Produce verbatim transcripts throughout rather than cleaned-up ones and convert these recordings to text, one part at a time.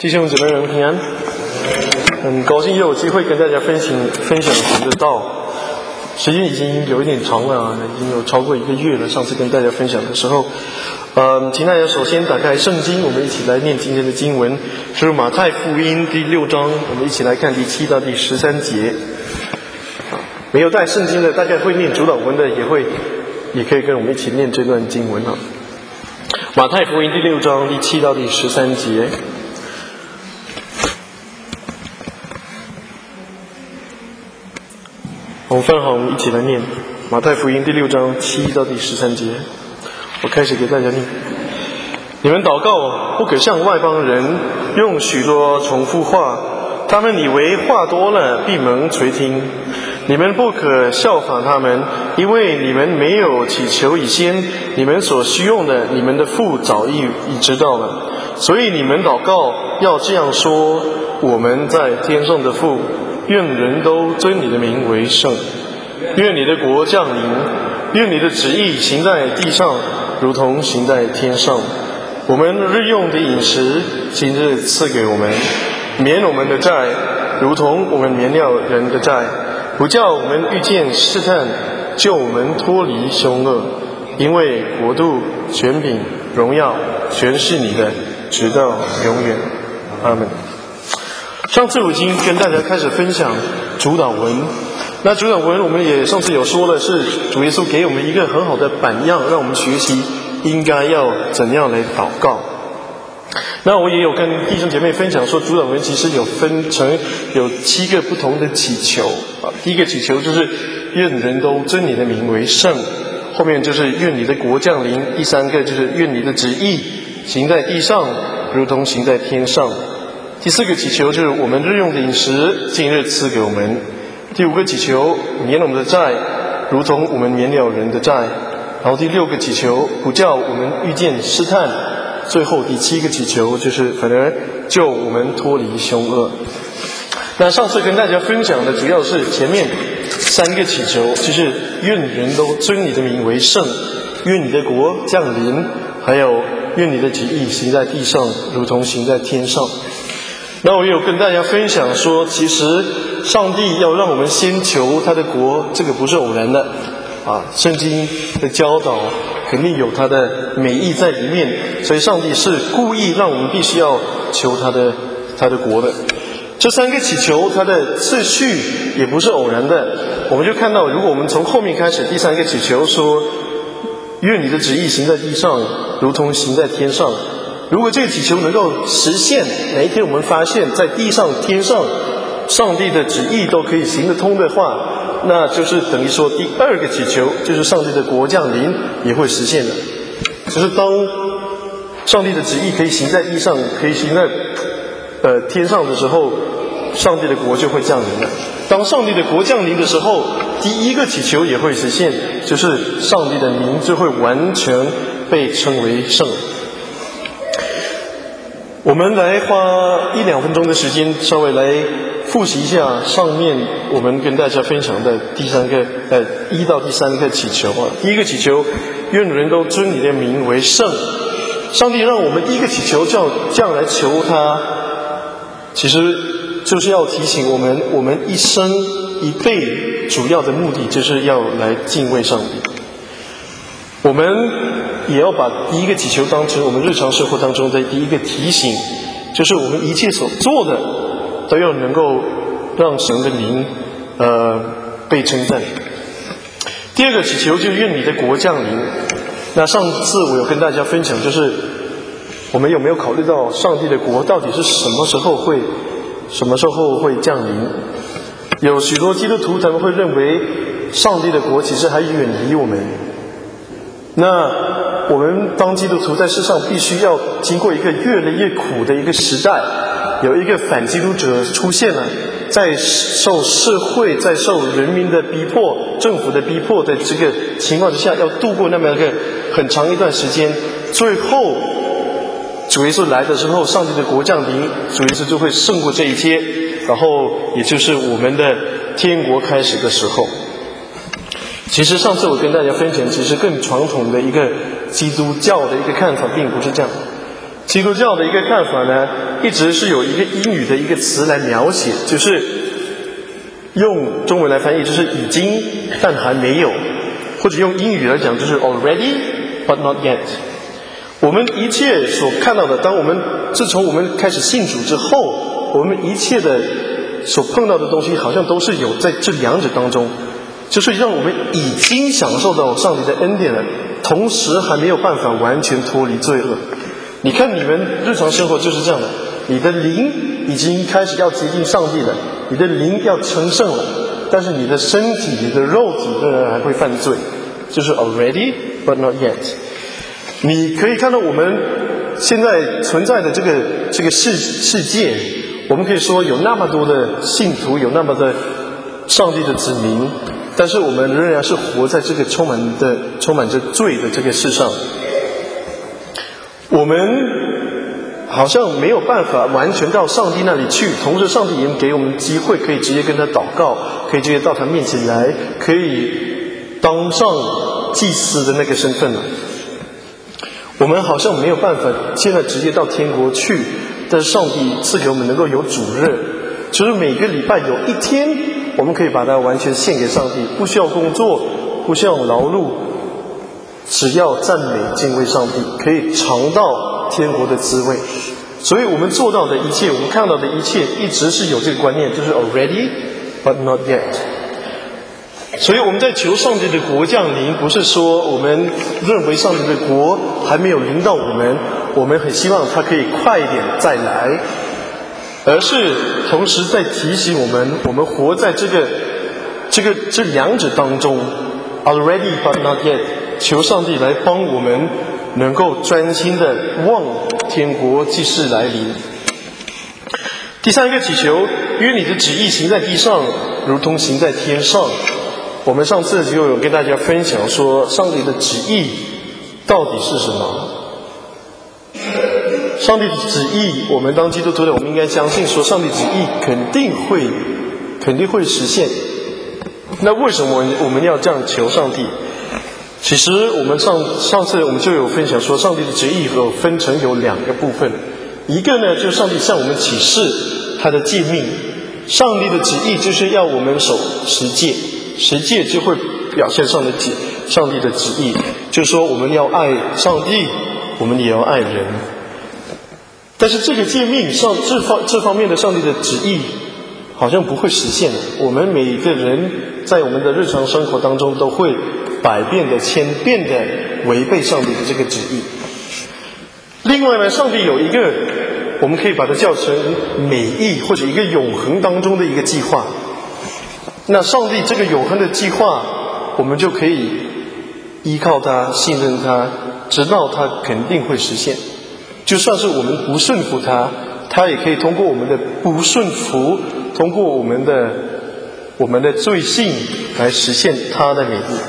弟兄姊妹们平安，很高兴又有机会跟大家分享分享神的道。时间已经有一点长了啊，已经有超过一个月了。上次跟大家分享的时候，嗯，请大家首先打开圣经，我们一起来念今天的经文，是马太福音第六章，我们一起来看第七到第十三节。没有带圣经的，大概会念主导文的，也会也可以跟我们一起念这段经文啊。马太福音第六章第七到第十三节。我们翻好，我们一起来念马太福音第六章七到第十三节。我开始给大家念：你们祷告，不可像外邦人用许多重复话，他们以为话多了必蒙垂听。你们不可效法他们，因为你们没有祈求以先，你们所需用的，你们的父早已已知道了。所以你们祷告要这样说：我们在天上的父，愿人都尊你的名为圣，愿你的国降临，愿你的旨意行在地上，如同行在天上。我们日用的饮食，今日赐给我们，免我们的债，如同我们免了人的债，不叫我们遇见试探，救我们脱离凶恶。因为国度、权柄、荣耀，全是你的，直到永远。阿们。上次我已经跟大家开始分享主导文，那主导文我们也上次有说了，是主耶稣给我们一个很好的榜样，让我们学习应该要怎样来祷告。那我也有跟弟兄姐妹分享说，主导文其实有分成有七个不同的祈求啊。第一个祈求就是愿人都尊你的名为圣，后面就是愿你的国降临，第三个就是愿你的旨意行在地上，如同行在天上。第四个祈求就是我们日用的饮食，今日赐给我们。第五个祈求免了我们的债，如同我们免了人的债。然后第六个祈求不叫我们遇见试探。最后第七个祈求就是反而救我们脱离凶恶。那上次跟大家分享的主要是前面三个祈求，就是愿人都尊你的名为圣，愿你的国降临，还有愿你的旨意行在地上，如同行在天上。那我也有跟大家分享说，其实上帝要让我们先求他的国，这个不是偶然的啊，圣经的教导肯定有他的美意在里面，所以上帝是故意让我们必须要求他的他的国的。这三个祈求它的次序也不是偶然的，我们就看到，如果我们从后面开始，第三个祈求说愿你的旨意行在地上，如同行在天上。如果这个祈求能够实现，哪一天我们发现在地上天上上帝的旨意都可以行得通的话，那就是等于说第二个祈求就是上帝的国降临也会实现的。就是当上帝的旨意可以行在地上，可以行在呃天上的时候，上帝的国就会降临了。当上帝的国降临的时候，第一个祈求也会实现，就是上帝的名就会完全被称为圣。我们来花一两分钟的时间，稍微来复习一下上面我们跟大家分享的第三个呃一到第三个祈求啊。第一个祈求，愿人都尊你的名为圣。上帝让我们第一个祈求叫这样来求他，其实就是要提醒我们，我们一生一辈主要的目的就是要来敬畏上帝。我们也要把第一个祈求当成我们日常生活当中的第一个提醒，就是我们一切所做的都要能够让神的名呃被称赞。第二个祈求就是愿你的国降临。那上次我有跟大家分享，就是我们有没有考虑到上帝的国到底是什么时候会什么时候会降临？有许多基督徒他们会认为上帝的国其实还远离我们。那我们当基督徒在世上必须要经过一个越来越苦的一个时代，有一个反基督者出现了，在受社会在受人民的逼迫，政府的逼迫的这个情况之下，要度过那么一个很长一段时间，最后主耶稣来的时候，上帝的国降临，主耶稣就会胜过这一切，然后也就是我们的天国开始的时候。其实上次我跟大家分享，其实更传统的一个基督教的一个看法并不是这样。 基督教的一个看法呢，一直是有一个英语的一个词来描写，就是用中文来翻译就是已经但还没有，或者用英语来讲就是 already but not yet。我们一切所看到的，当我们自从我们开始信主之后，我们一切的所碰到的东西好像都是有在这两者当中，就是让我们已经享受到上帝的恩典了，同时还没有办法完全脱离罪恶。你看你们日常生活就是这样的，你的灵已经开始要接近上帝了，你的灵要成圣了，但是你的身体你的肉体仍然还会犯罪，就是 already but not yet。 你可以看到我们现在存在的这个这个世世界，我们可以说有那么多的信徒，有那么的上帝的子民，但是我们仍然是活在这个充满的充满着罪的这个世上。我们好像没有办法完全到上帝那里去，同时上帝也给我们机会可以直接跟他祷告，可以直接到他面前来，可以当上祭司的那个身份了。我们好像没有办法现在直接到天国去，但是上帝赐给我们能够有主日，就是每个礼拜有一天我们可以把它完全献给上帝，不需要工作，不需要劳碌，只要赞美敬畏上帝，可以尝到天国的滋味。所以我们做到的一切，我们看到的一切，一直是有这个观念，就是 already but not yet。 所以我们在求上帝的国降临，不是说我们认为上帝的国还没有临到我们，我们很希望它可以快一点再来，而是同时在提醒我们，我们活在这个这个这两者当中 already but not yet， 求上帝来帮我们能够专心的望天国即是来临。第三个祈求，愿你的旨意行在地上如同行在天上。我们上次就有跟大家分享说，上帝的旨意到底是什么？上帝的旨意，我们当基督徒的，我们应该相信说，上帝旨意肯定会肯定会实现。那为什么我们要这样求上帝？其实我们上上次我们就有分享说，上帝的旨意有分成有两个部分，一个呢就是上帝向我们启示他的诫命，上帝的旨意就是要我们守十诫，十诫就会表现上的旨上帝的旨意，就是说我们要爱上帝，我们也要爱人。但是这个诫命上这方这方面的上帝的旨意好像不会实现，我们每一个人在我们的日常生活当中都会百变的千变的违背上帝的这个旨意。另外呢，上帝有一个我们可以把它叫成美意或者一个永恒当中的一个计划，那上帝这个永恒的计划，我们就可以依靠他，信任他，直到他肯定会实现。就算是我们不顺服他，他也可以通过我们的不顺服，通过我们的我们的罪性来实现他的美意。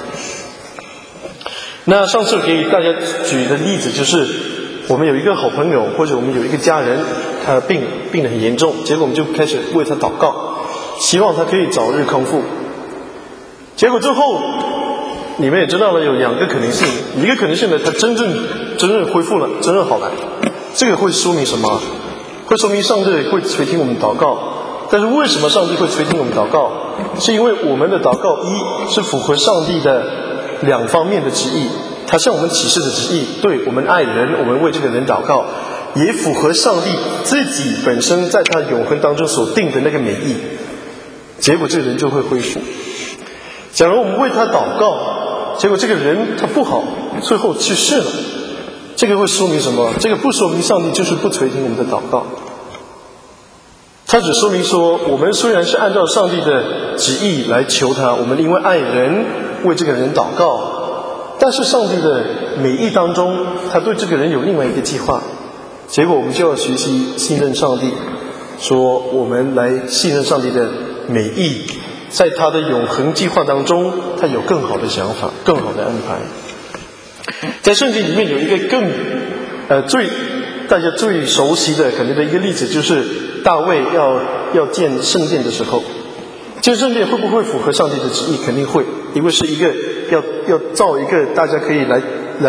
那上次给大家举的例子就是，我们有一个好朋友，或者我们有一个家人，他病病得很严重，结果我们就开始为他祷告，希望他可以早日康复。结果之后你们也知道了，有两个可能性，一个可能性呢，他真正真正恢复了，真正好了，这个会说明什么？会说明上帝会垂听我们祷告。但是为什么上帝会垂听我们祷告？是因为我们的祷告一是符合上帝的两方面的旨意，他向我们启示的旨意，对我们爱人，我们为这个人祷告，也符合上帝自己本身在他永恒当中所定的那个美意，结果这个人就会恢复。假如我们为他祷告，结果这个人他不好，最后去世了，这个会说明什么？这个不说明上帝就是不垂听我们的祷告，它只说明说，我们虽然是按照上帝的旨意来求他，我们因为爱人为这个人祷告，但是上帝的美意当中，他对这个人有另外一个计划，结果我们就要学习信任上帝，说我们来信任上帝的美意，在他的永恒计划当中，他有更好的想法，更好的安排。在圣经里面有一个更呃最大家最熟悉的可能的一个例子，就是大卫要要建圣殿的时候，建圣殿会不会符合上帝的旨意？肯定会，因为是一个要要造一个大家可以来来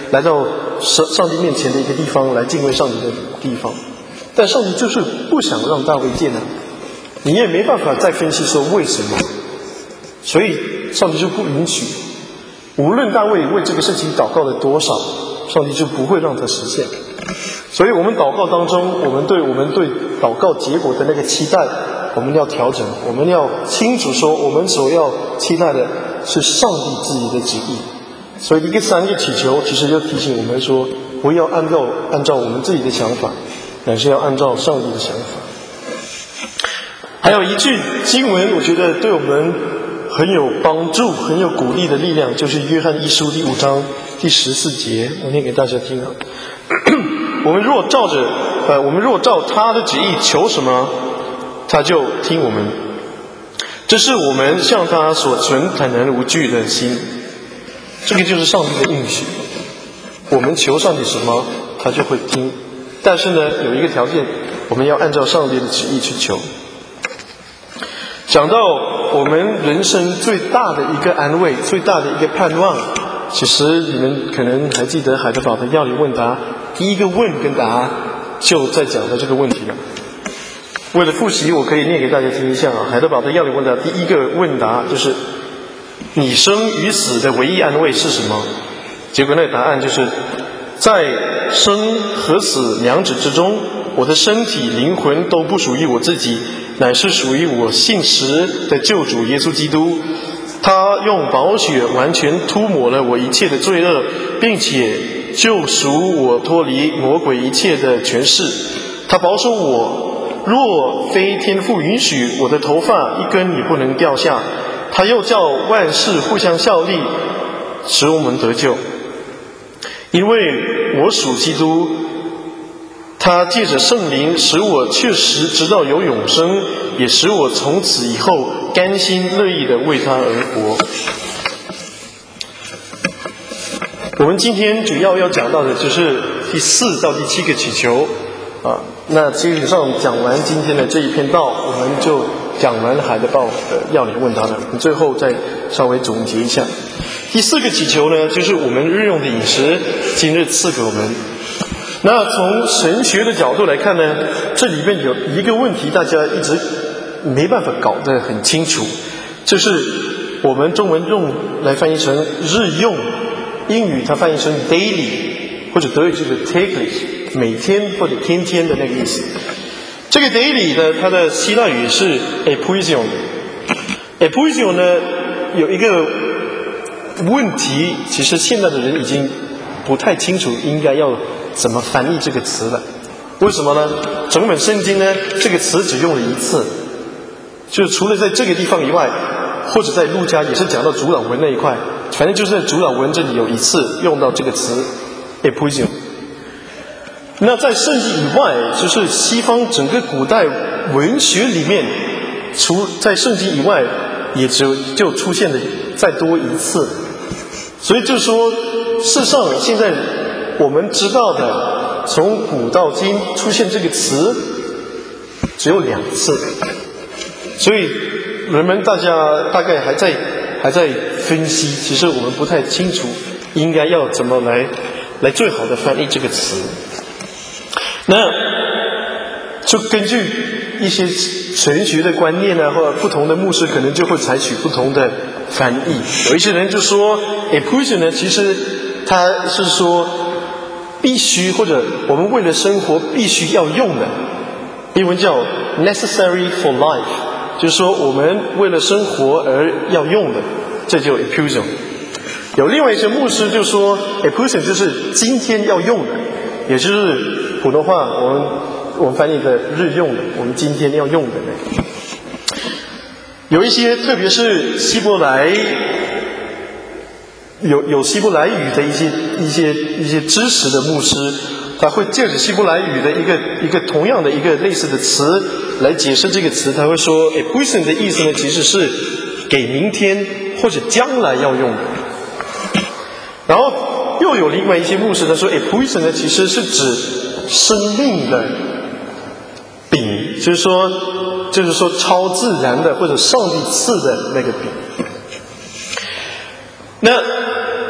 来到上上帝面前的一个地方，来敬畏上帝的地方。但上帝就是不想让大卫见啊，你也没办法再分析说为什么，所以上帝就不允许。无论大卫为这个事情祷告了多少，上帝就不会让它实现。所以我们祷告当中，我们对我们对祷告结果的那个期待，我们要调整，我们要清楚说，我们所要期待的是上帝自己的旨意。所以一个三个祈求，其实就提醒我们说，不要按照按照我们自己的想法，乃是要按照上帝的想法。还有一句经文，我觉得对我们很有帮助、很有鼓励的力量，就是约翰一书第五章第十四节，我念给大家听啊。我们若照着，呃，我们若照他的旨意求什么，他就听我们。这是我们向他所存坦然无惧的心。这个就是上帝的应许。我们求上帝什么，他就会听。但是呢，有一个条件，我们要按照上帝的旨意去求。讲到我们人生最大的一个安慰，最大的一个盼望，其实你们可能还记得海德堡的要理问答，第一个问跟答就在讲的这个问题了。为了复习，我可以念给大家听一下啊。海德堡的要理问答第一个问答就是你生与死的唯一安慰是什么？结果那个答案就是在生和死两者之中，我的身体灵魂都不属于我自己，乃是属于我信实的救主耶稣基督。他用宝血完全涂抹了我一切的罪恶，并且救赎我脱离魔鬼一切的权势。他保守我，若非天父允许，我的头发一根也不能掉下。他又叫万事互相效力，使我们得救。因为我属基督，他借着圣灵使我确实知道有永生，也使我从此以后甘心乐意地为他而活。我们今天主要要讲到的就是第四到第七个祈求啊。那基本上讲完今天的这一篇道，我们就讲完海德堡的要理问答了。我们最后再稍微总结一下。第四个祈求呢，就是我们日用的饮食，今日赐给我们。那从神学的角度来看呢，这里面有一个问题大家一直没办法搞得很清楚，就是我们中文用来翻译成日用，英语它翻译成 daily， 或者德语就是 täglich， 每天或者天天的那个意思。这个 daily 呢，它的希腊语是 epuisio。epuisio 呢有一个问题，其实现在的人已经不太清楚应该要怎么翻译这个词了。为什么呢？整本圣经呢，这个词只用了一次，就是除了在这个地方以外，或者在路加也是讲到主导文那一块，反正就是在主导文这里有一次用到这个词 epuisio。那在圣经以外，就是西方整个古代文学里面，除在圣经以外，也只有就出现了再多一次。所以就说，事实上现在我们知道的，从古到今出现这个词只有两次，所以人们大家大概还在还在分析，其实我们不太清楚应该要怎么来来最好的翻译这个词。那就根据一些神学的观念呢，或者不同的牧师可能就会采取不同的翻译。有一些人就说 epuisio 呢，其实他是说必须，或者我们为了生活必须要用的，英文叫 necessary for life， 就是说我们为了生活而要用的，这就 epuisio。有另外一些牧师就说 epuisio 就是今天要用的，也就是普通话我们我们翻译的日用的，我们今天要用的那个。有一些特别是希伯来有有希伯来语的一些一些一些知识的牧师，他会借着希伯来语的一个一个同样的一个类似的词来解释这个词。他会说 epuisio 的意思呢，其实是给明天或者将来要用的。然后又有另外一些牧师他说 epuisio 呢，其实是指生命的饼，就是说就是说超自然的或者上帝赐的那个饼。那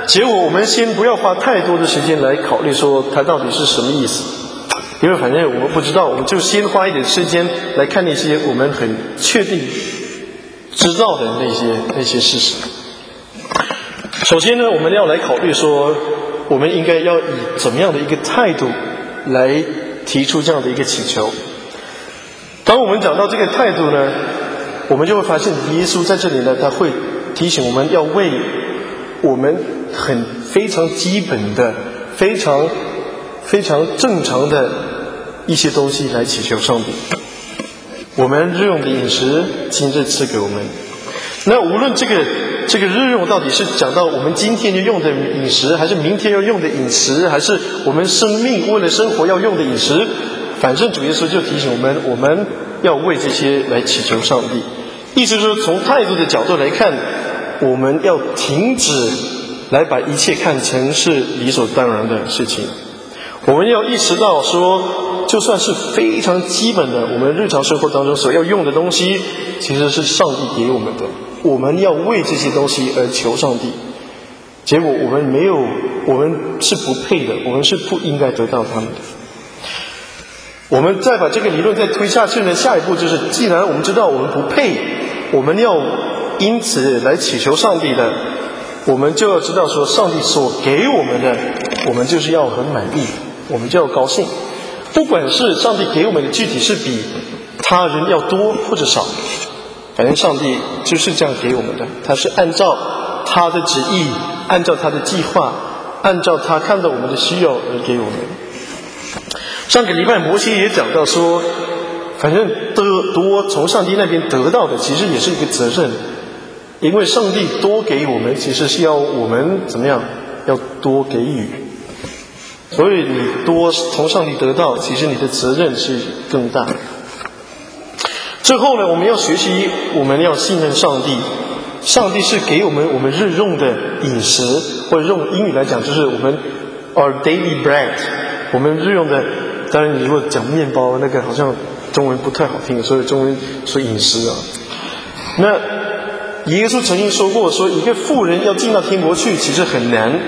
结果我们先不要花太多的时间来考虑说它到底是什么意思，因为反正我们不知道，我们就先花一点时间来看那些我们很确定知道的那些那些事实。首先呢，我们要来考虑说，我们应该要以怎么样的一个态度来提出这样的一个祈求。当我们讲到这个态度呢，我们就会发现耶稣在这里呢，他会提醒我们要为我们很非常基本的、非常非常正常的一些东西来祈求上帝。我们日用的饮食，今日赐给我们。那无论这个这个日用到底是讲到我们今天要用的饮食，还是明天要用的饮食，还是我们生命为了生活要用的饮食，反正主耶稣就提醒我们，我们要为这些来祈求上帝。意思是说，从态度的角度来看，我们要停止来把一切看成是理所当然的事情。我们要意识到说，就算是非常基本的我们日常生活当中所要用的东西，其实是上帝给我们的，我们要为这些东西而求上帝。结果我们没有，我们是不配的，我们是不应该得到他们的。我们再把这个理论再推下去呢，下一步就是，既然我们知道我们不配，我们要因此来祈求上帝的，我们就要知道说，上帝所给我们的，我们就是要很满意，我们就要高兴。不管是上帝给我们的具体是比他人要多或者少，反正上帝就是这样给我们的，他是按照他的旨意，按照他的计划，按照他看到我们的需要而给我们。上个礼拜摩西也讲到说，反正得多从上帝那边得到的，其实也是一个责任，因为上帝多给我们，其实是要我们怎么样，要多给予。所以你多从上帝得到，其实你的责任是更大。最后呢，我们要学习，我们要信任上帝。上帝是给我们我们日用的饮食，或者用英语来讲，就是我们 our daily bread， 我们日用的。当然，你如果讲面包，那个好像中文不太好听，所以中文说饮食啊。那耶稣曾经说过，说一个妇人要进到天国去，其实很难。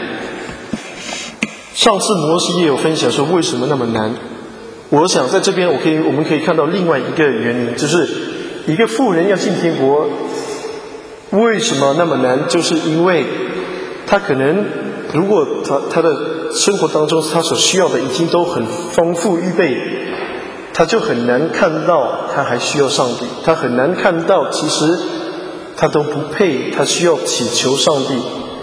上次摩西也有分享说，为什么那么难？我想在这边，我可以我们可以看到另外一个原因，就是一个妇人要进天国，为什么那么难？就是因为他可能，如果他他的生活当中他所需要的已经都很丰富预备，他就很难看到他还需要上帝，他很难看到其实他都不配，他需要祈求上帝。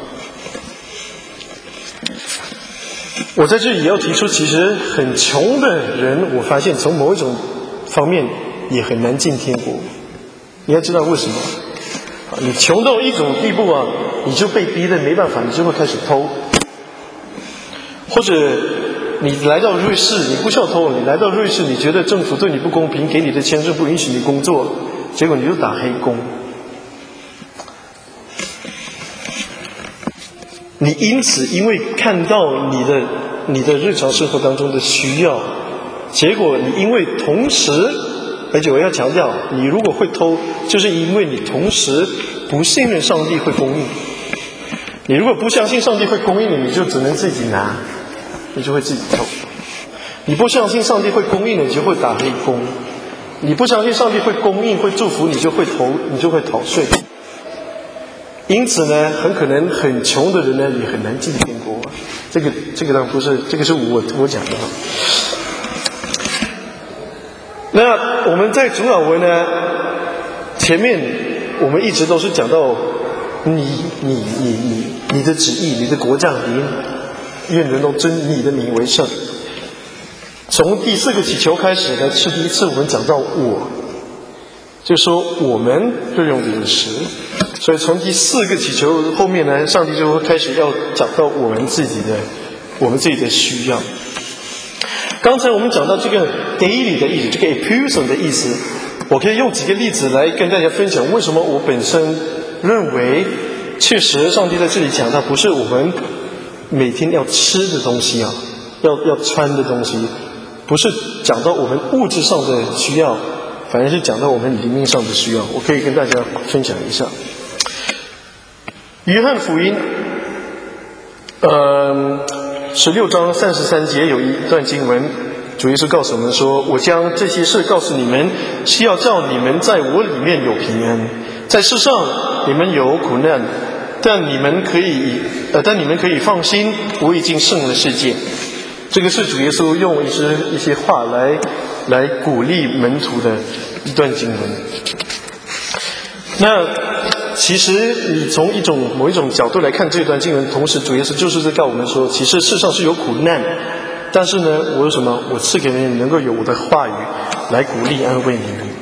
我在这里也要提出，其实很穷的人，我发现从某一种方面也很难进天国。你要知道为什么？你穷到一种地步啊，你就被逼得没办法，你就会开始偷。或者你来到瑞士，你不需要偷，你来到瑞士，你觉得政府对你不公平，给你的签证不允许你工作，结果你就打黑工。你因此因为看到你的你的日常生活当中的需要，结果你因为同时，而且我要强调，你如果会偷，就是因为你同时不信任上帝会供应。你如果不相信上帝会供应你，你就只能自己拿，你就会自己偷。你不相信上帝会供应你，就会打黑工。你不相信上帝会供应会祝福你，就会投你就会逃税。因此呢，很可能很穷的人呢也很难进天国。这个这个当然不是，这个是我我讲的。那我们在主导文呢前面，我们一直都是讲到你你你你你的旨意，你的国降临，愿人都尊你的名为圣。从第四个祈求开始呢，是第一次我们讲到我，就说我们日用的饮食。所以从第四个祈求后面呢，上帝就会开始要讲到我们自己的我们自己的需要。刚才我们讲到这个 daily 的意思，这个 epuson 的意思，我可以用几个例子来跟大家分享为什么我本身认为确实上帝在这里讲到不是我们每天要吃的东西啊，要要穿的东西，不是讲到我们物质上的需要，反而是讲到我们灵命上的需要。我可以跟大家分享一下约翰福音呃，十六章三十三节有一段经文，主耶稣告诉我们说：“我将这些事告诉你们，是要叫你们在我里面有平安。在世上你们有苦难，但你们可以，呃，但你们可以放心，我已经胜了世界。”这个是主耶稣用一些一些话来来鼓励门徒的一段经文。那其实你从一种某一种角度来看这段经文，同时主耶稣就是在告诉我们说，其实世上是有苦难，但是呢，我有什么？我赐给你们能够有我的话语来鼓励安慰你们。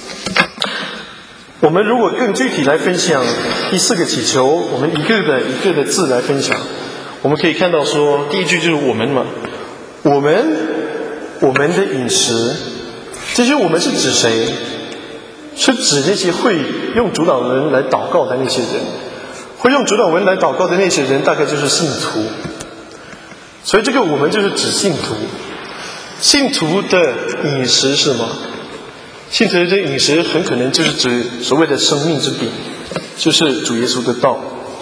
我们如果更具体来分享第四个祈求，我们一个的一个的字来分享，我们可以看到说，第一句就是我们嘛，我们我们的饮食，这些我们是指谁？是指那些会用主祷文来祷告的那些人，会用主祷文来祷告的那些人，大概就是信徒。所以这个我们就是指信徒。信徒的饮食是什么？信徒的这饮食很可能就是指所谓的生命之饼，就是主耶稣的道。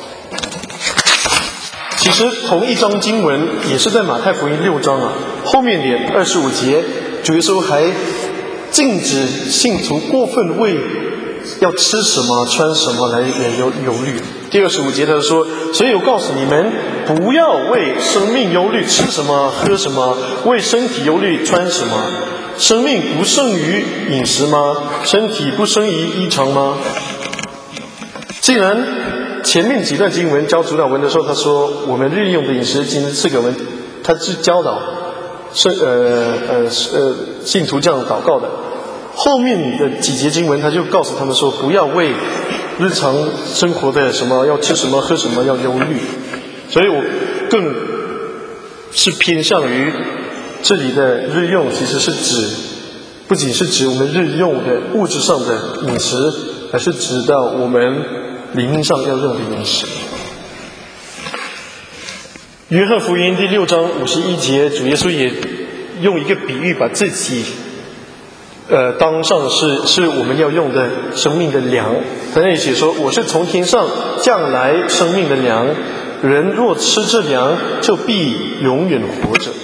其实同一章经文也是在马太福音六章啊，后面点二十五节，主耶稣还禁止信徒过分为要吃什么穿什么来忧忧虑。第二十五节他说：“所以我告诉你们，不要为生命忧虑，吃什么喝什么；为身体忧虑，穿什么。生命不胜于饮食吗？身体不胜于衣裳吗？”既然前面几段经文教主祷文的时候，他说我们日用的饮食今日赐给我们，他是教导是呃呃呃信徒这样祷告的。后面的几节经文他就告诉他们说，不要为日常生活的什么要吃什么喝什么要忧虑。所以我更是偏向于这里的日用，其实是指不仅是指我们日用的物质上的饮食，而是指到我们灵命上要用的饮食。约翰福音第六章五十一节，主耶稣也用一个比喻把自己呃当上是是我们要用的生命的粮。在那里写说，我是从天上降来生命的粮，人若吃这粮，就必永远活着。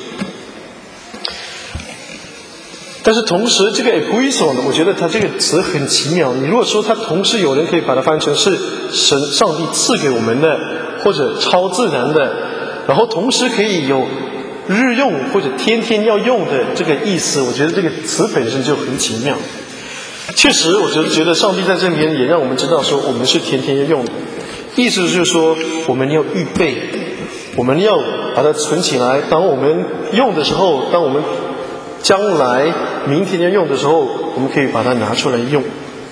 但是同时这个 epuiso 呢，我觉得它这个词很奇妙。你如果说它同时有人可以把它翻成是神上帝赐给我们的，或者超自然的，然后同时可以有日用或者天天要用的这个意思，我觉得这个词本身就很奇妙。确实我觉得觉得上帝在这边也让我们知道说，我们是天天要用的，意思就是说我们要预备，我们要把它存起来，当我们用的时候，当我们将来明天要用的时候，我们可以把它拿出来用。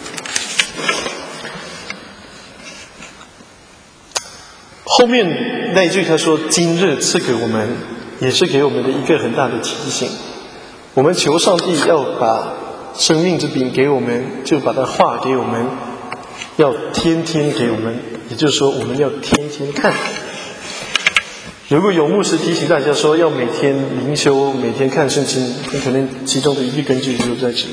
后面那一句他说，今日赐给我们，也是给我们的一个很大的提醒。我们求上帝要把生命之饼给我们，就把它话给我们，要天天给我们，也就是说我们要天天看。如果有牧师提醒大家说要每天灵修，每天看圣经，很可能其中的一个根据就在这里。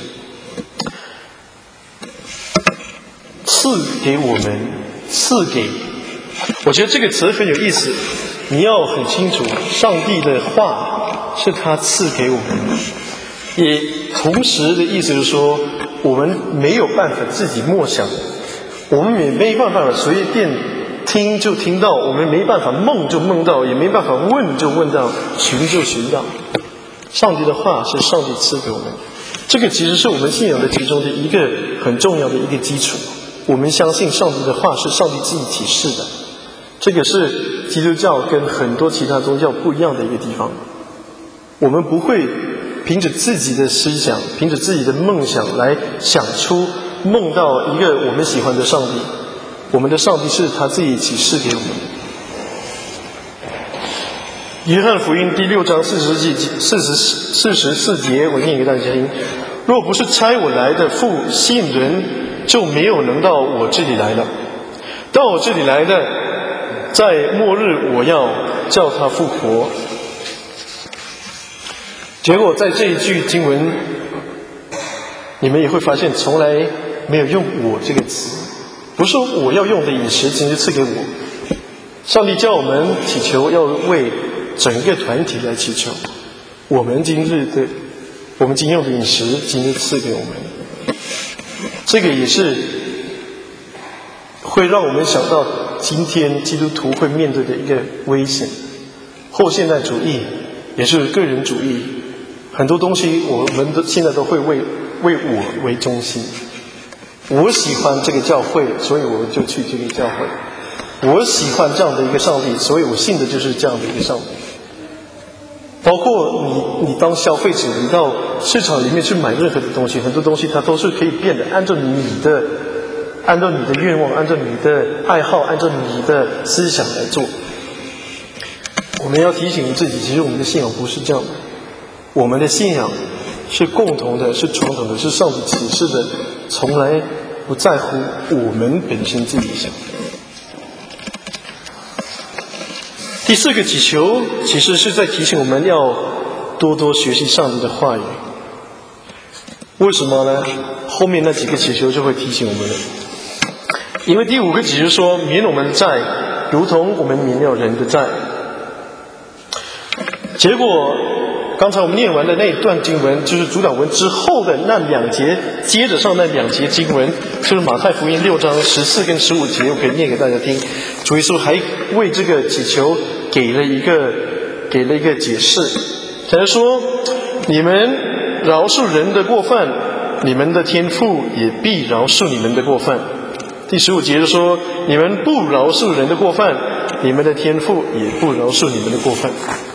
赐给我们，赐给，我觉得这个词很有意思。你要很清楚，上帝的话是他赐给我们，也同时的意思就是说，我们没有办法自己默想，我们也没办法随便听就听到，我们没办法梦就梦到，也没办法问就问到，寻就寻到。上帝的话是上帝赐给我们，这个其实是我们信仰的其中的一个很重要的一个基础。我们相信上帝的话是上帝自己启示的，这个是基督教跟很多其他宗教不一样的一个地方。我们不会凭着自己的思想，凭着自己的梦想来想出梦到一个我们喜欢的上帝，我们的上帝是他自己启示给我们。约翰福音第六章四十节四十四十四节，我念给大家听：若不是差我来的父信人，就没有能到我这里来了。到我这里来的，在末日我要叫他复活。结果在这一句经文，你们也会发现从来没有用我这个词，不是我要用的饮食今日赐给我， 上帝叫我们祈求，要为整个团体来祈求。我们今日的，我们今用的饮食，今日赐给我们。这个也是会让我们想到今天基督徒会面对的一个危险。后现代主义也是个人主义，很多东西我们都现在都会为为我为中心。我喜欢这个教会，所以我就去这个教会。我喜欢这样的一个上帝，所以我信的就是这样的一个上帝。包括你，你当消费者，你到市场里面去买任何的东西，很多东西它都是可以变的，按照你的，按照你的愿望，按照你的爱好，按照你的思想来做。我们要提醒自己，其实我们的信仰不是这样的。我们的信仰是共同的，是传统的，是上帝启示的，从来不在乎我们本身自己想。第四个祈求其实是在提醒我们要多多学习上帝的话语。为什么呢？后面那几个祈求就会提醒我们了。因为第五个祈求说，免我们的债，如同我们免了人的债。结果刚才我们念完的那一段经文，就是主导文之后的那两节，接着上那两节经文，就是马太福音六章十四跟十五节，我可以念给大家听。主耶稣还为这个祈求给了一个给了一个解释，他说：你们饶恕人的过犯，你们的天父也必饶恕你们的过犯。第十五节就说：你们不饶恕人的过犯，你们的天父也不饶恕你们的过犯。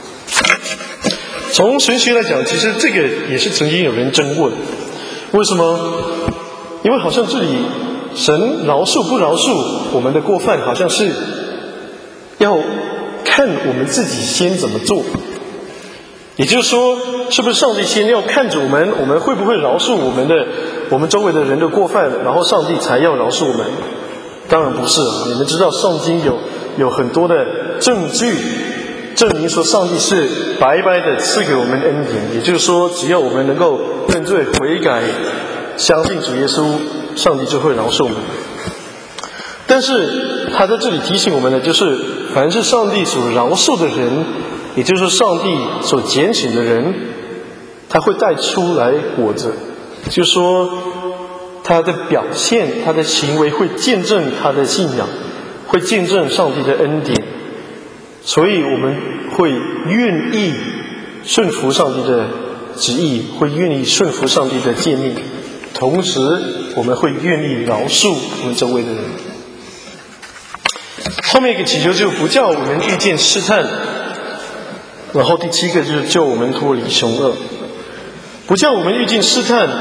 从神学来讲，其实这个也是曾经有人争过的。为什么？因为好像这里神饶恕不饶恕我们的过犯，好像是要看我们自己先怎么做。也就是说，是不是上帝先要看着我们，我们会不会饶恕我们的我们周围的人的过犯，然后上帝才要饶恕我们？当然不是啊！你们知道圣经有有很多的证据证明说上帝是白白的赐给我们恩典，也就是说，只要我们能够认罪悔改，相信主耶稣，上帝就会饶恕我们。但是他在这里提醒我们的就是，凡是上帝所饶恕的人，也就是上帝所拣选的人，他会带出来活着，就是说他的表现，他的行为会见证他的信仰，会见证上帝的恩典。所以我们会愿意顺服上帝的旨意，会愿意顺服上帝的诫命，同时我们会愿意饶恕我们周围的人。后面一个祈求就不叫我们遇见试探，然后第七个就是救我们脱离凶恶。不叫我们遇见试探，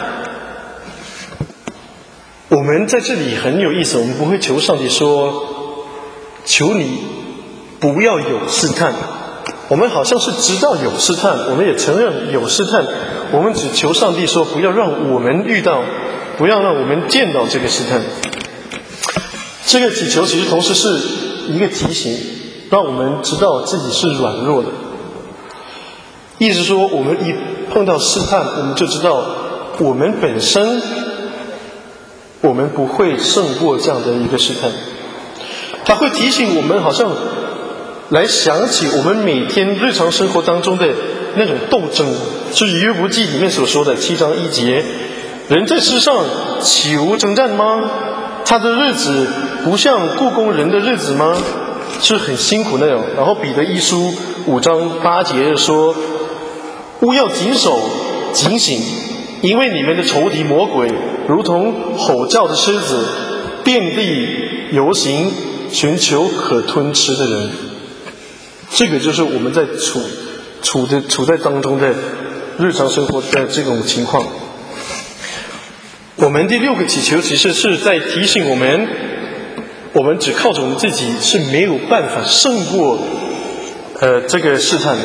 我们在这里很有意思，我们不会求上帝说求你不要有试探，我们好像是知道有试探，我们也承认有试探，我们只求上帝说不要让我们遇到，不要让我们见到这个试探。这个祈求其实同时是一个提醒，让我们知道自己是软弱的。意思说，我们一碰到试探，我们就知道我们本身我们不会胜过这样的一个试探。它会提醒我们，好像来想起我们每天日常生活当中的那种斗争，就是约伯记里面所说的七章一节，人在世上岂无征战吗？他的日子不像雇工人的日子吗？是很辛苦那种。然后彼得一书五章八节说，务要谨守警醒，因为你们的仇敌魔鬼如同吼叫的狮子，遍地游行，寻求可吞吃的人。这个就是我们在处处的处在当中的日常生活的这种情况。我们第六个祈求其实是在提醒我们，我们只靠着我们自己是没有办法胜过呃这个试探的。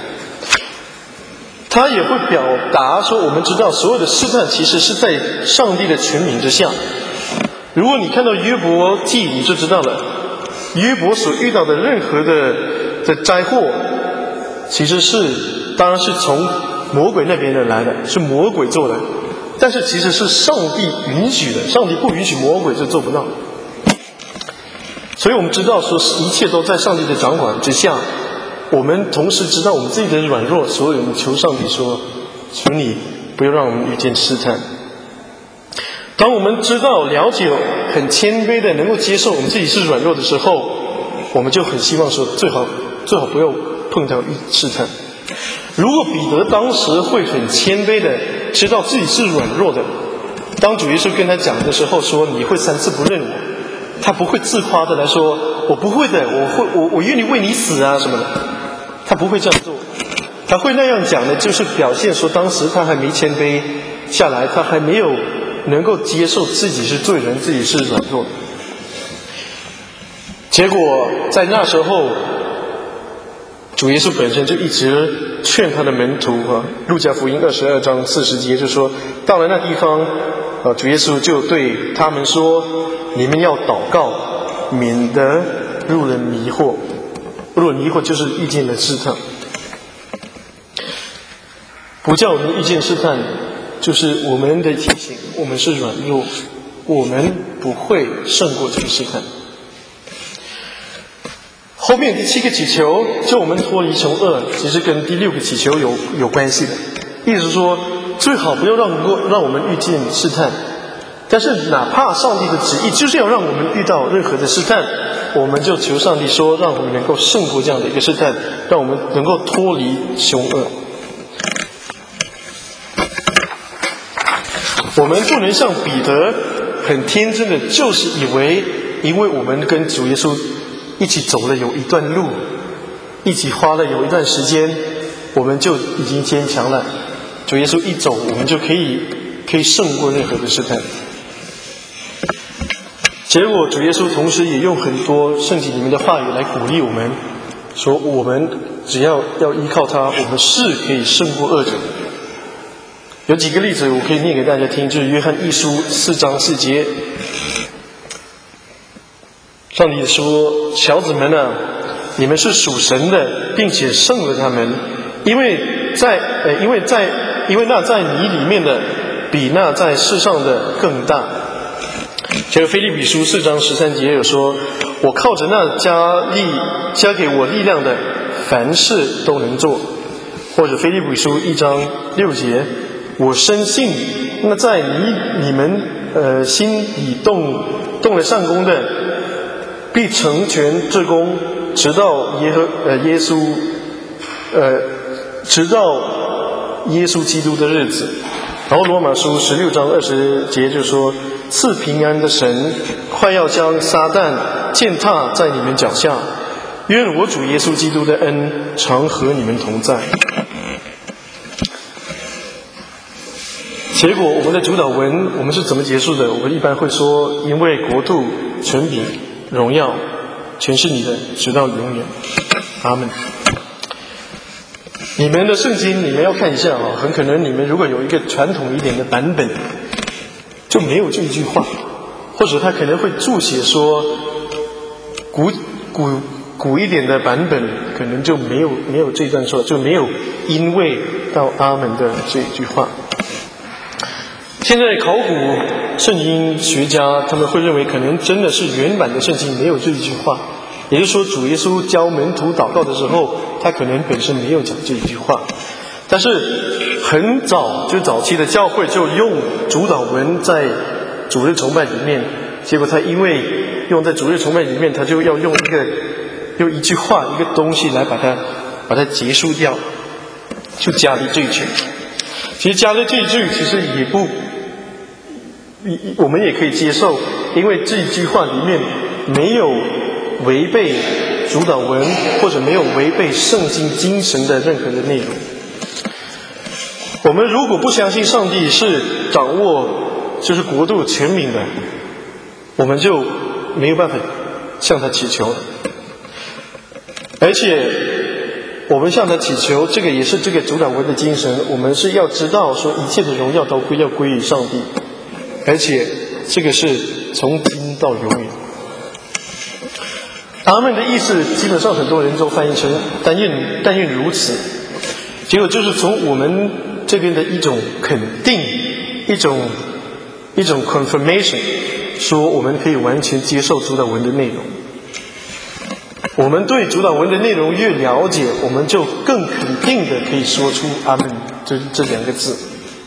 他也会表达说，我们知道所有的试探其实是在上帝的权柄之下。如果你看到约伯记，你就知道了，约伯所遇到的任何的的灾祸，其实是当然是从魔鬼那边的来的，是魔鬼做的，但是其实是上帝允许的，上帝不允许魔鬼就做不到。 所以我们知道说一切都在上帝的掌管之下，我们同时知道我们自己的软弱，所以我们求上帝说，求你不要让我们遇见试探。当我们知道了解很谦卑的能够接受我们自己是软弱的时候，我们就很希望说最好最好不要碰到试探。如果彼得当时会很谦卑的知道自己是软弱的，当主耶稣跟他讲的时候说你会三次不认我，他不会自夸的来说我不会的，我会我我愿意为你死啊什么的，他不会这样做。他会那样讲的就是表现说当时他还没谦卑下来，他还没有能够接受自己是罪人，自己是软弱的。结果在那时候主耶稣本身就一直劝他的门徒啊，路加福音二十二章四十节就说，到了那地方啊，主耶稣就对他们说，你们要祷告，免得入了迷惑。入了迷惑就是遇见了试探，不叫我们遇见试探，就是我们的提醒，我们是软弱，我们不会胜过这个试探。后面第七个祈求就我们脱离从恶，其实跟第六个祈求有有关系的，意思是说最好不要让让我们遇见试探，但是哪怕上帝的旨意就是要让我们遇到任何的试探，我们就求上帝说让我们能够胜过这样的一个试探，让我们能够脱离凶恶。我们不能像彼得很天真的就是以为因为我们跟主耶稣一起走了有一段路，一起花了有一段时间，我们就已经坚强了，主耶稣一走我们就可以可以胜过任何的试探。结果主耶稣同时也用很多圣经里面的话语来鼓励我们，说我们只要要依靠他，我们是可以胜过恶者。有几个例子我可以念给大家听，就是约翰一书四章四节，上帝说，小子们啊，你们是属神的，并且胜了他们，因为在呃，因为在因为那在你里面的比那在世上的更大。这个腓立比书四章十三节有说，我靠着那加力加给我力量的，凡事都能做。或者腓立比书一章六节，我深信那在你你们呃心里动动了善功的，必成全这功，直到耶和呃耶稣呃直到耶稣基督的日子。然后罗马书十六章二十节就说，赐平安的神快要将撒旦践踏在你们脚下，愿我主耶稣基督的恩常和你们同在。结果我们的主祷文我们是怎么结束的？我们一般会说，因为国度、权柄、荣耀全是你的，直到永远。阿们。你们的圣经你们要看一下啊，很可能你们如果有一个传统一点的版本就没有这一句话，或者他可能会注写说古古古一点的版本可能就没有没有这段说，就没有因为到阿们的这一句话。现在考古圣经学家他们会认为可能真的是原版的圣经没有这一句话，也就是说主耶稣教门徒祷告的时候他可能本身没有讲这一句话，但是很早就早期的教会就用主祷文在主日崇拜里面，结果他因为用在主日崇拜里面，他就要用一个用一句话一个东西来把它把它结束掉，就加了这一句。其实加了这一句其实也不我们也可以接受，因为这一句话里面没有违背主祷文或者没有违背圣经精神的任何的内容。我们如果不相信上帝是掌握就是国度权柄的，我们就没有办法向他祈求了。而且我们向他祈求，这个也是这个主祷文的精神，我们是要知道说一切的荣耀都归要归于上帝，而且这个是从今到永远。阿们的意思基本上很多人都翻译成但愿但愿如此，结果就是从我们这边的一种肯定，一种一种 confirmation， 说我们可以完全接受主祷文的内容。 我们对主祷文的内容越了解，我们就更肯定的可以说出阿们这这两个字。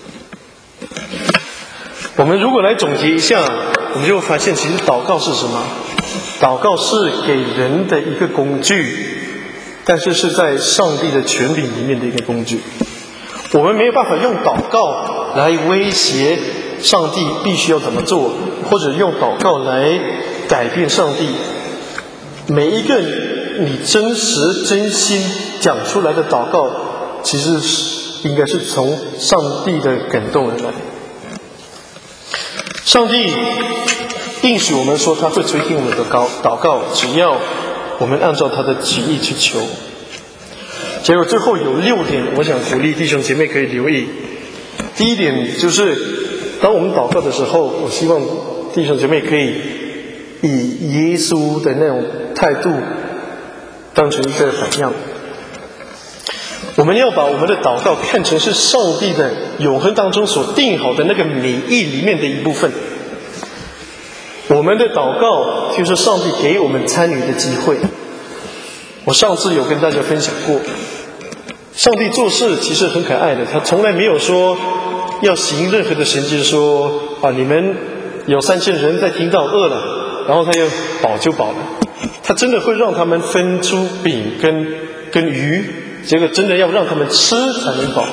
我们如果来总结一下，我们就会发现其实祷告是什么？祷告是给人的一个工具，但是是在上帝的权柄里面的一个工具。我们没有办法用祷告来威胁上帝必须要怎么做，或者用祷告来改变上帝。每一个你真实真心讲出来的祷告，其实是应该是从上帝的感动而来。上帝应许我们说他会垂听我们的祷告，只要我们按照他的旨意去求。结果最后有六点，我想鼓励弟兄姐妹可以留意。第一点就是，当我们祷告的时候，我希望弟兄姐妹可以以耶稣的那种态度当成一个榜样。我们要把我们的祷告看成是上帝的永恒当中所定好的那个美意里面的一部分。我们的祷告就是上帝给我们参与的机会。我上次有跟大家分享过，上帝做事其实很可爱的，他从来没有说要行任何的神迹，说啊你们有三千人在听到饿了，然后他又饱就饱了。他真的会让他们分出饼跟跟鱼，结果真的要让他们吃才能饱。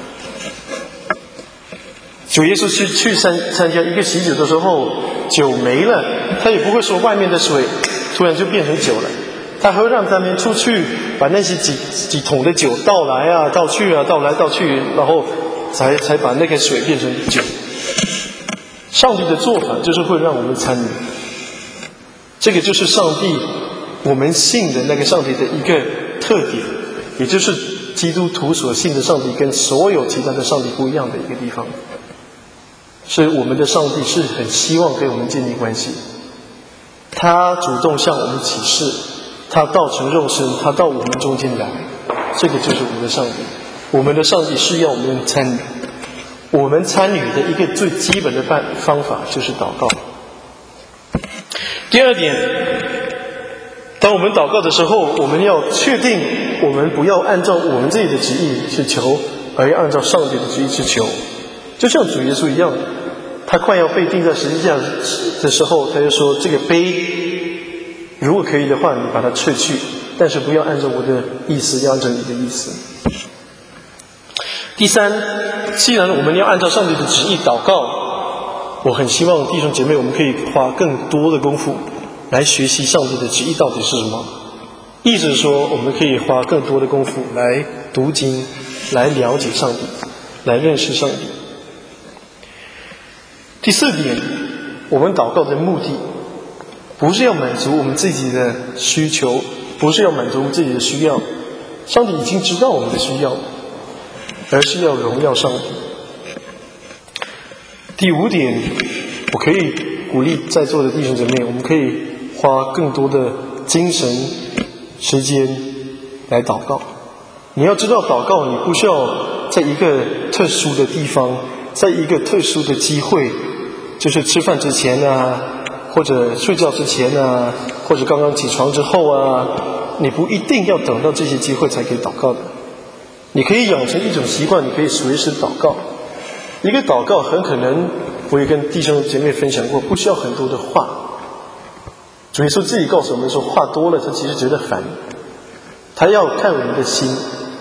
主耶稣去去参参加一个喜酒的时候，酒没了，他也不会说外面的水突然就变成酒了，他会让他们出去把那些几几桶的酒倒来啊倒去啊倒来倒去，然后才才把那个水变成酒。上帝的做法就是会让我们参与，这个就是上帝我们信的那个上帝的一个特点，也就是基督徒所信的上帝跟所有其他的上帝不一样的一个地方。所以我们的上帝是很希望跟我们建立关系，他主动向我们启示，他道成肉身，他到我们中间来，这个就是我们的上帝。我们的上帝是要我们参与，我们参与的一个最基本的办方法就是祷告。第二点，当我们祷告的时候，我们要确定我们不要按照我们自己的旨意去求，而要按照上帝的旨意去求。就像主耶稣一样，他快要被钉在十字架的时候，他就说这个杯如果可以的话，你把它撤去，但是不要按照我的意思，要按照你的意思。第三，既然我们要按照上帝的旨意祷告，我很希望弟兄姐妹我们可以花更多的功夫来学习上帝的旨意到底是什么。意思是说，我们可以花更多的功夫来读经，来了解上帝，来认识上帝。第四点，我们祷告的目的不是要满足我们自己的需求，不是要满足自己的需要，上帝已经知道我们的需要，而是要荣耀上帝。第五点，我可以鼓励在座的弟兄姐妹，我们可以花更多的精神时间来祷告。你要知道，祷告你不需要在一个特殊的地方，在一个特殊的机会，就是吃饭之前啊，或者睡觉之前啊，或者刚刚起床之后啊，你不一定要等到这些机会才可以祷告的。你可以养成一种习惯，你可以随时祷告。一个祷告很可能，我也跟弟兄姐妹分享过，不需要很多的话。主耶稣自己告诉我们说，话多了他其实觉得烦，他要看我们的心。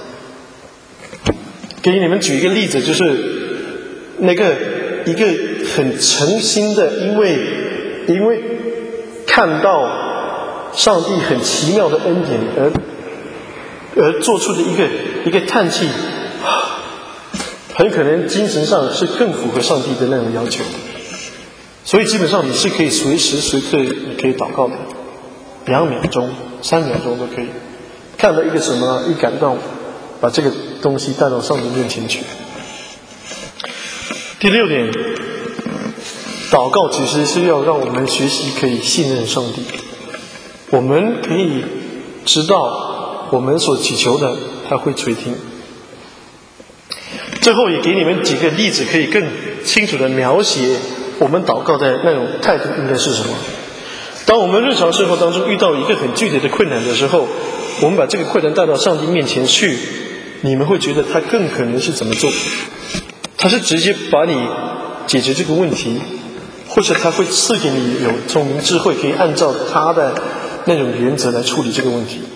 给你们举一个例子，就是那个一个很诚心的，因为因为看到上帝很奇妙的恩典而而做出的一个一个叹气，很可能精神上是更符合上帝的那种要求。所以基本上你是可以随时随刻你可以祷告的，两秒钟、三秒钟都可以。看到一个什么，一感动，把这个东西带到上帝面前去。第六点，祷告其实是要让我们学习可以信任上帝。我们可以知道我们所祈求的他会垂听。最后也给你们几个例子，可以更清楚地描写我们祷告的那种态度应该是什么。 当我们日常生活当中遇到一个很具体的困难的时候，我们把这个困难带到上帝面前去，你们会觉得他更可能是怎么做？他是直接把你解决这个问题，或者他会赐给你有聪明智慧，可以按照他的那种原则来处理这个问题。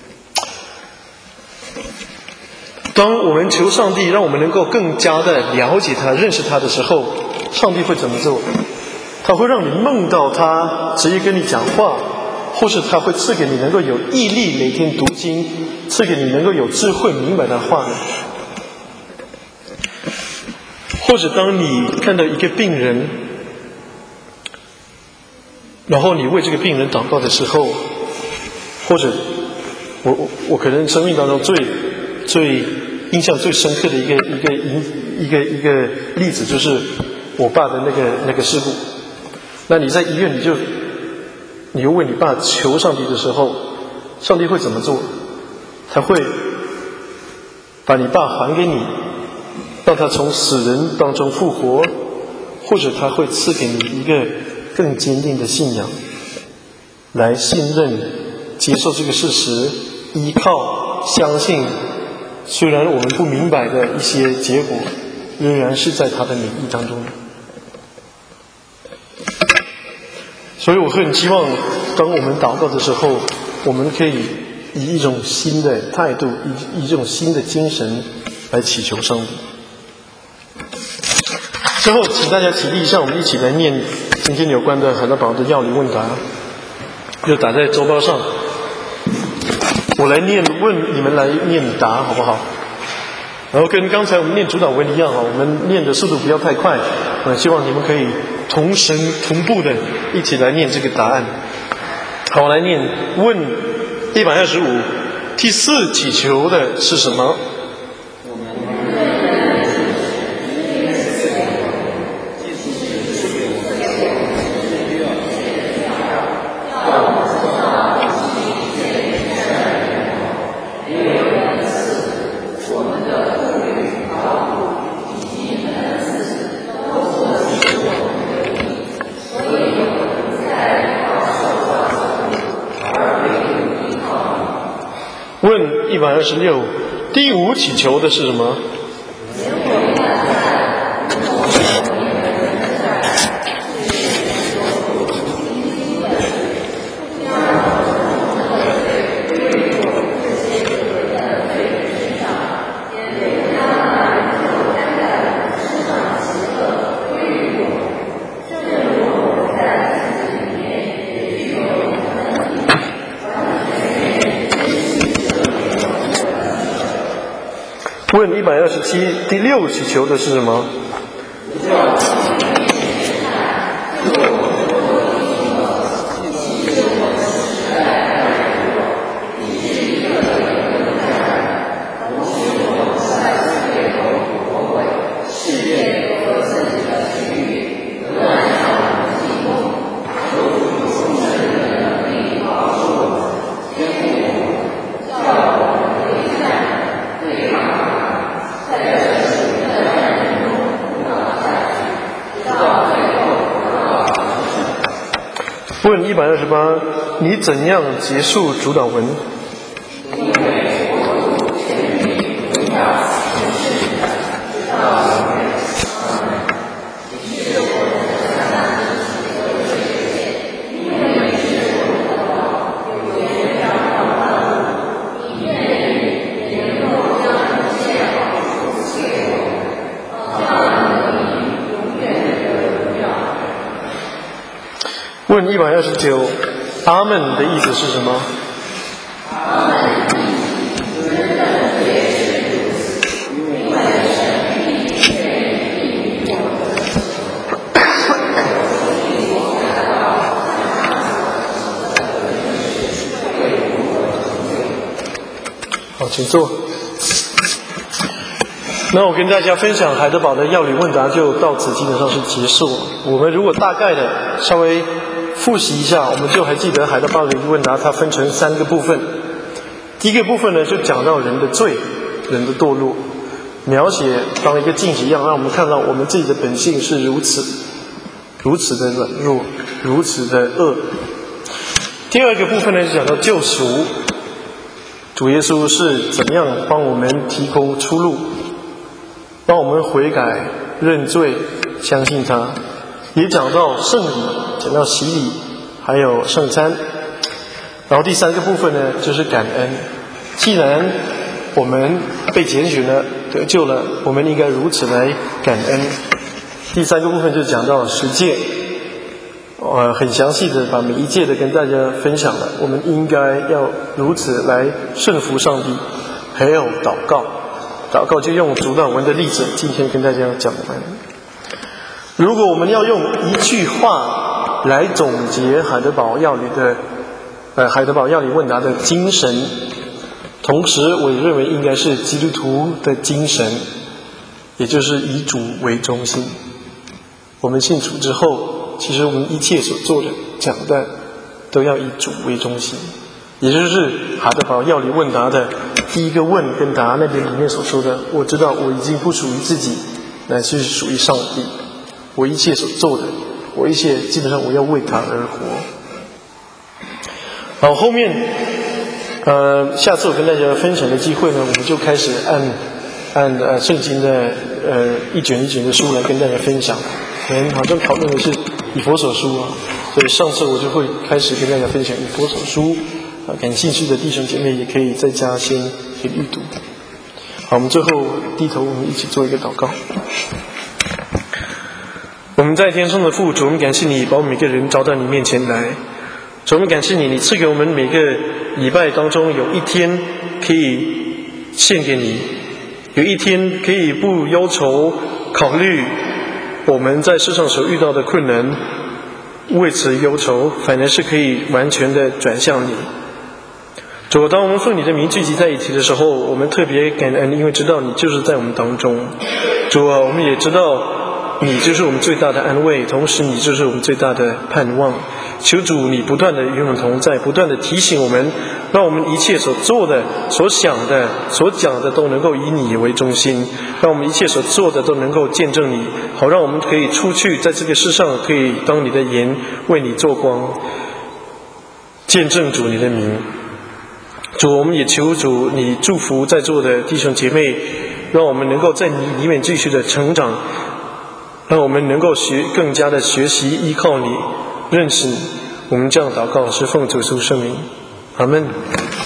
当我们求上帝让我们能够更加的了解他、认识他的时候，上帝会怎么做？他会让你梦到他直接跟你讲话，或是他会赐给你能够有毅力每天读经，赐给你能够有智慧明白他话呢？或者当你看到一个病人，然后你为这个病人祷告的时候，或者我我我可能生命当中最最印象最深刻的一个一个一个一个例子，就是我爸的那个那个事故。那你在医院，你就你又为你爸求上帝的时候，上帝会怎么做？他会把你爸还给你，让他从死人当中复活，或者他会赐给你一个更坚定的信仰，来信任、接受这个事实，依靠、相信，虽然我们不明白的一些结果，仍然是在他的美意当中。所以我很希望，当我们祷告的时候，我们可以以一种新的态度，以一种新的精神来祈求上帝。之后，请大家起立一下，我们一起来念今天有关的海德堡的要理问答，就打在周报上。我来念问，你们来念答，好不好？然后跟刚才我们念主导文一样啊，我们念的速度不要太快，我希望你们可以同声同步的一起来念这个答案。好，我来念问一百二十五，第四祈求的是什么？问一百二十六，第五祈求的是什么？问一百二十七，第六祈求的是什么？问一百二十八，你怎样结束主导文？问一百二十九，阿们的意思是什么？好，请坐。那我跟大家分享海德堡的要理问答就到此基本上是结束了。我们如果大概的稍微复习一下，我们就还记得海德堡的问答它分成三个部分。第一个部分呢，就讲到人的罪，人的堕落，描写当一个镜子一样，让我们看到我们自己的本性是如此如此的软弱，如此的恶。 第二个部分呢，就讲到救赎。主耶稣是怎么样帮我们提供出路，帮我们悔改、认罪、相信他。也讲到圣礼，讲到洗礼，还有圣餐。然后第三个部分呢，就是感恩。既然我们被拣选了、得救了，我们应该如此来感恩。第三个部分就讲到十诫，呃，很详细的把每一诫的跟大家分享了。我们应该要如此来顺服上帝，还有祷告。祷告就用主祷文的例子，今天跟大家讲完。如果我们要用一句话来总结海德堡要理的，呃，海德堡要理问答的精神，同时我也认为应该是基督徒的精神，也就是以主为中心。我们信主之后，其实我们一切所做的、讲的，都要以主为中心。也就是海德堡要理问答的第一个问跟答那边里面所说的，我知道我已经不属于自己，乃是属于上帝。我一切所做的，我一切基本上我要为他而活。好，后面呃，下次我跟大家分享的机会呢，我们就开始按按呃圣经的呃一卷一卷的书来跟大家分享。可能好像讨论的是以弗所书啊，所以上次我就会开始跟大家分享以弗所书啊，感兴趣的弟兄姐妹也可以在家先去阅读。好，我们最后低头，我们一起做一个祷告。我们在天上的父，主，我们感谢你把我们每个人招到你面前来。主，我们感谢你，你赐给我们每个礼拜当中有一天可以献给你，有一天可以不忧愁考虑我们在世上所遇到的困难，为此忧愁，反而是可以完全的转向你。主，当我们奉你的名聚集在一起的时候，我们特别感恩，因为知道你就是在我们当中。主啊，我们也知道你就是我们最大的安慰，同时你就是我们最大的盼望。求主你不断的与我们同在，不断的提醒我们，让我们一切所做的、所想的、所讲的都能够以你为中心，让我们一切所做的都能够见证你，好让我们可以出去在这个世上可以当你的盐，为你做光，见证主你的名。主，我们也求主你祝福在座的弟兄姐妹，让我们能够在你里面继续的成长，让我们能够学更加的学习依靠你，认识你。我们这样祷告是奉主耶稣圣名，阿们。